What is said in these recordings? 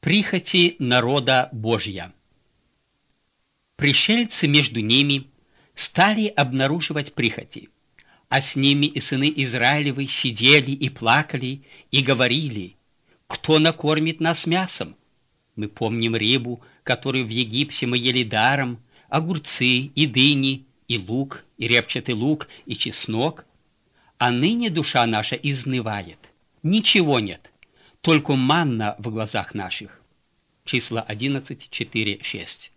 Прихоти народа Божья. Пришельцы между ними стали обнаруживать прихоти, а с ними и сыны Израилевы сидели и плакали, и говорили: «Кто накормит нас мясом? Мы помним рыбу, которую в Египте мы ели даром, огурцы и дыни, и лук, и репчатый лук, и чеснок. А ныне душа наша изнывает, ничего нет, только манна в глазах наших». Числа 11, 4, 6.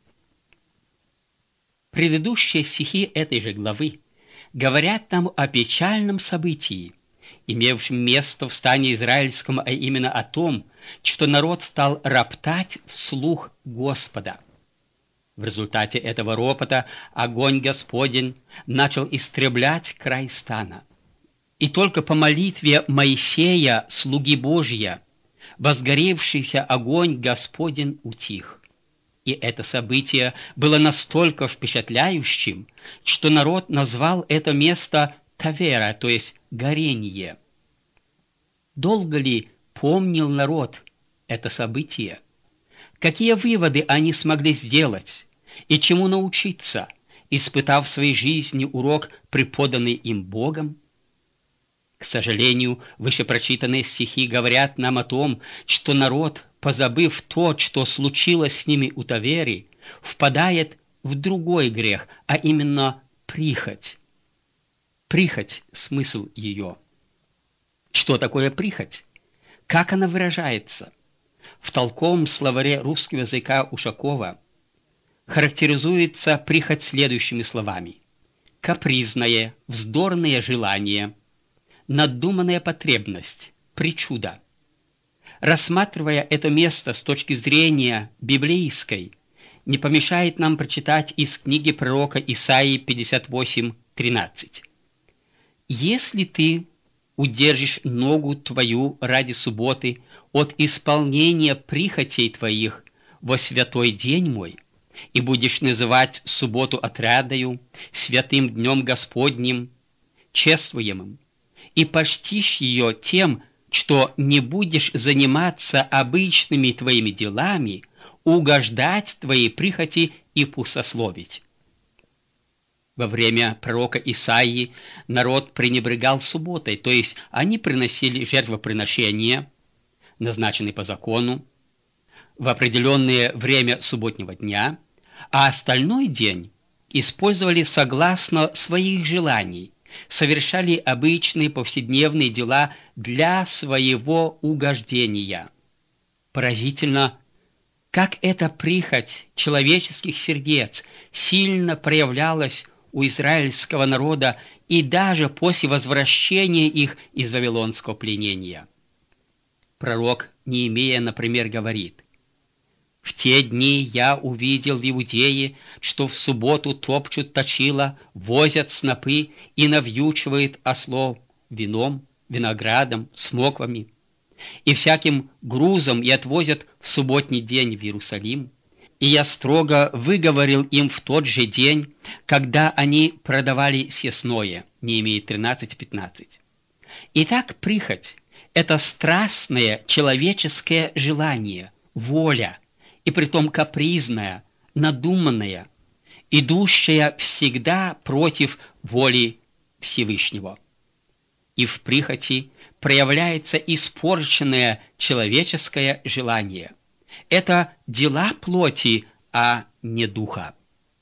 Предыдущие стихи этой же главы говорят нам о печальном событии, имевшем место в стане израильском, а именно о том, что народ стал роптать вслух Господа. В результате этого ропота огонь Господень начал истреблять край стана. И только по молитве Моисея, слуги Божия, возгоревшийся огонь Господень утих. И это событие было настолько впечатляющим, что народ назвал это место Тавера, то есть горение. Долго ли помнил народ это событие? Какие выводы они смогли сделать и чему научиться, испытав в своей жизни урок, преподанный им Богом? К сожалению, вышепрочитанные стихи говорят нам о том, что народ, позабыв то, что случилось с ними у Тавери, впадает в другой грех, а именно прихоть. Прихоть – смысл ее. Что такое прихоть? Как она выражается? В толковом словаре русского языка Ушакова характеризуется прихоть следующими словами: капризное, вздорное желание, надуманная потребность, причуда. Рассматривая это место с точки зрения библейской, не помешает нам прочитать из книги пророка Исаии 58:13. «Если ты удержишь ногу твою ради субботы от исполнения прихотей твоих во святой день мой, и будешь называть субботу отрадою, святым днем Господним, чествуемым, и почтишь ее тем, что не будешь заниматься обычными твоими делами, угождать твоей прихоти и пустословить». Во время пророка Исаии народ пренебрегал субботой, то есть они приносили жертвоприношения, назначенные по закону, в определенное время субботнего дня, а остальной день использовали согласно своих желаний, совершали обычные повседневные дела для своего угождения. Поразительно, как эта прихоть человеческих сердец сильно проявлялась у израильского народа и даже после возвращения их из вавилонского пленения. Пророк Неемия, например, говорит: «В те дни я увидел в Иудее, что в субботу топчут точила, возят снопы и навьючивают ослов вином, виноградом, смоквами и всяким грузом и отвозят в субботний день в Иерусалим. И я строго выговорил им в тот же день, когда они продавали съестное». Неемия 13:15. Итак, прихоть – это страстное человеческое желание, воля, и притом капризная, надуманная, идущая всегда против воли Всевышнего. И в прихоти проявляется испорченное человеческое желание. Это дела плоти, а не духа.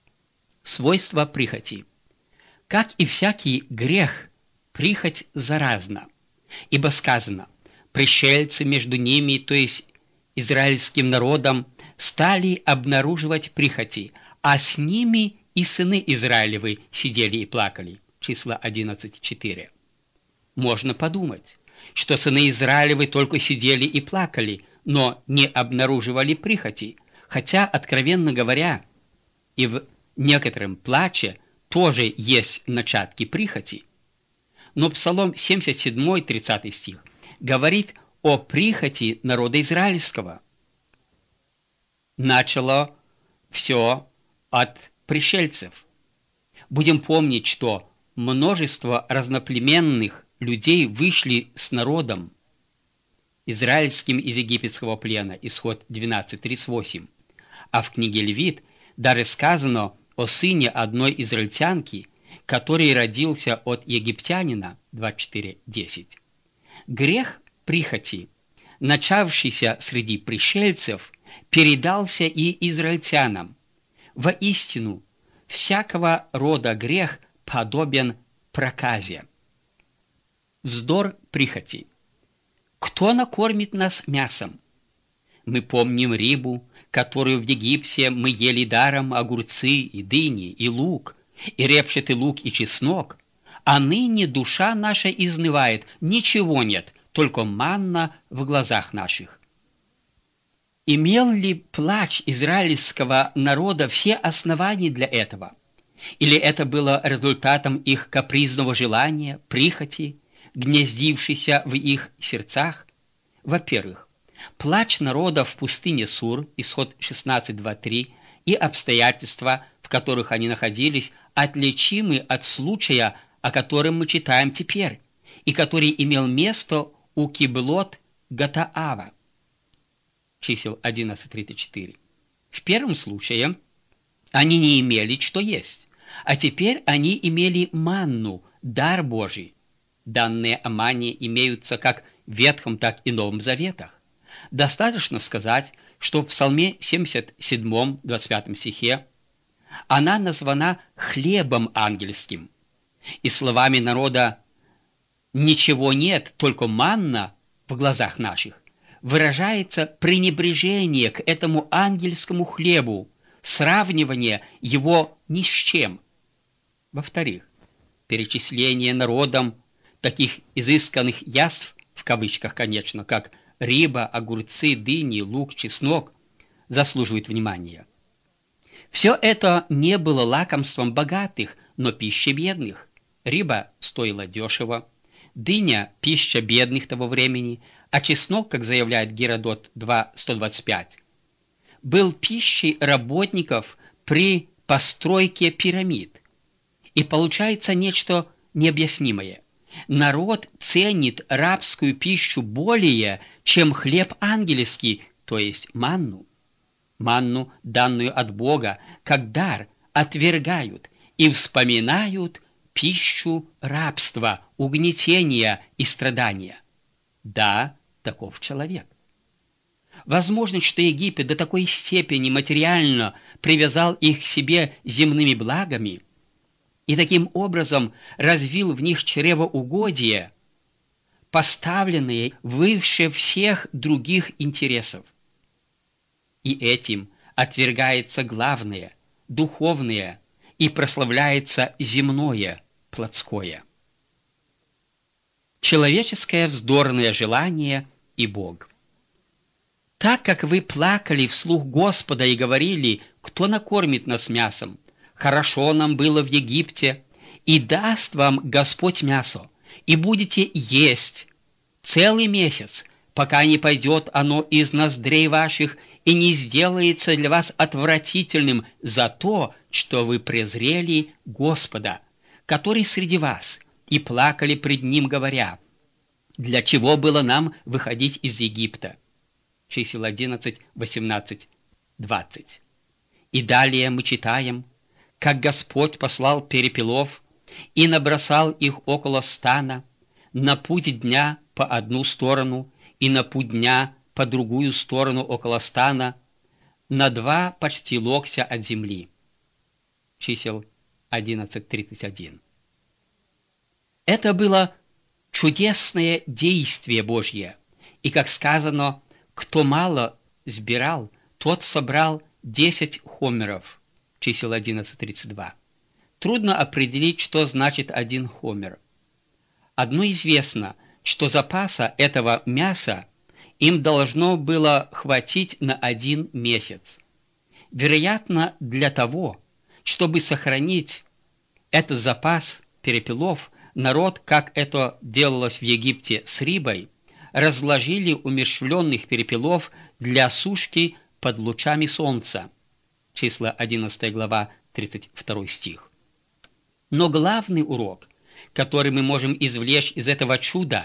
Свойства прихоти. Как и всякий грех, прихоть заразна, ибо сказано: «Пришельцы между ними», то есть израильским народом, стали обнаруживать прихоти, а с ними и сыны Израилевы сидели и плакали. Числа 11:4. Можно подумать, что сыны Израилевы только сидели и плакали, но не обнаруживали прихоти, хотя, откровенно говоря, и в некотором плаче тоже есть начатки прихоти. Но Псалом 77, 30 стих говорит о прихоти народа израильского. Начало все от пришельцев. Будем помнить, что множество разноплеменных людей вышли с народом, израильским из египетского плена, исход 12:38. А в книге Левит даже сказано о сыне одной израильтянки, который родился от египтянина, 24:10. Грех прихоти, начавшийся среди пришельцев, передался и израильтянам. Воистину, всякого рода грех подобен проказе. Вздор прихоти. Кто накормит нас мясом? Мы помним рыбу, которую в Египте мы ели даром, огурцы и дыни, и лук, и репчатый лук и чеснок, а ныне душа наша изнывает, ничего нет, только манна в глазах наших. Имел ли плач израильского народа все основания для этого? Или это было результатом их капризного желания, прихоти, гнездившейся в их сердцах? Во-первых, плач народа в пустыне Сур, исход 16:2-3, и обстоятельства, в которых они находились, отличимы от случая, о котором мы читаем теперь, и который имел место у Киблот-Гатаава. Чисел 11:34. В первом случае они не имели что есть, а теперь они имели манну, дар Божий. Данные о манне имеются как в Ветхом, так и Новом Заветах. Достаточно сказать, что в Псалме 77, 25 стихе она названа хлебом ангельским. И словами народа «ничего нет, только манна в глазах наших» выражается пренебрежение к этому ангельскому хлебу, сравнивание его ни с чем. Во-вторых, перечисление народом таких изысканных яств, в кавычках, конечно, как рыба, огурцы, дыни, лук, чеснок, заслуживает внимания. Все это не было лакомством богатых, но пищей бедных. Рыба стоила дешево, дыня – пища бедных того времени, а чеснок, как заявляет Геродот 2:125, был пищей работников при постройке пирамид. И получается нечто необъяснимое. Народ ценит рабскую пищу более, чем хлеб ангельский, то есть манну. Манну, данную от Бога, как дар, отвергают и вспоминают пищу рабства, угнетения и страдания. Да, таков человек. Возможно, что Египет до такой степени материально привязал их к себе земными благами и таким образом развил в них чревоугодие, поставленные выше всех других интересов. И этим отвергается главное, духовное, и прославляется земное, плотское. Человеческое вздорное желание и Бог. Так как вы плакали вслух Господа и говорили, кто накормит нас мясом, хорошо нам было в Египте, и даст вам Господь мясо, и будете есть целый месяц, пока не пойдет оно из ноздрей ваших и не сделается для вас отвратительным за то, что вы презрели Господа, который среди вас, и плакали пред Ним, говоря, для чего было нам выходить из Египта? Чисел 11, 18, 20. И далее мы читаем, как Господь послал перепелов и набросал их около стана, на путь дня по одну сторону и на путь дня по другую сторону около стана, на 2 почти локтя от земли. Чисел 11:31. Это было чудесное действие Божье, и, как сказано, кто мало сбирал, тот собрал 10 хомеров. Чисел 11:32. Трудно определить, что значит 1 хомер. Одно известно, что запаса этого мяса им должно было хватить на 1 месяц. Вероятно, для того, чтобы сохранить этот запас перепелов, народ, как это делалось в Египте с рыбой, разложили умерщвленных перепелов для сушки под лучами солнца. Числа 11 глава, 32 стих. Но главный урок, который мы можем извлечь из этого чуда,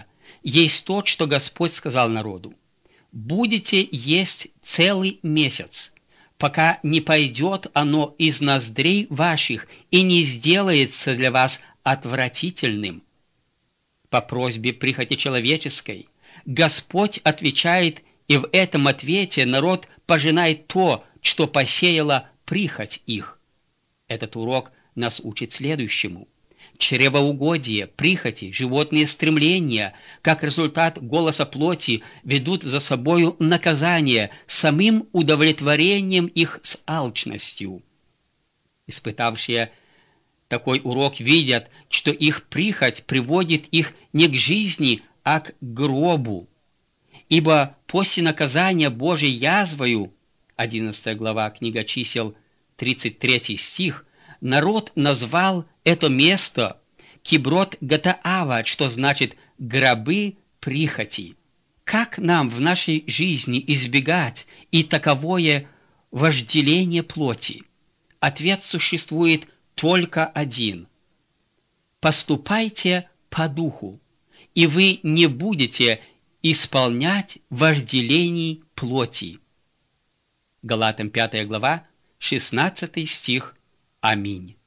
есть то, что Господь сказал народу: «Будете есть целый месяц, пока не пойдет оно из ноздрей ваших и не сделается для вас отвратительным». По просьбе прихоти человеческой Господь отвечает, и в этом ответе народ пожинает то, что посеяла прихоть их. Этот урок нас учит следующему: чревоугодие, прихоти, животные стремления, как результат голоса плоти, ведут за собою наказание самым удовлетворением их с алчностью. Испытавшие такой урок видят, что их прихоть приводит их не к жизни, а к гробу. Ибо после наказания Божьей язвою, 11 глава книга Чисел, 33 стих, народ назвал это место Киброт Гатаава, что значит «гробы прихоти». Как нам в нашей жизни избегать и таковое вожделение плоти? Ответ существует только один: поступайте по духу, и вы не будете исполнять вожделений плоти. Галатам 5 глава, 16 стих. Аминь.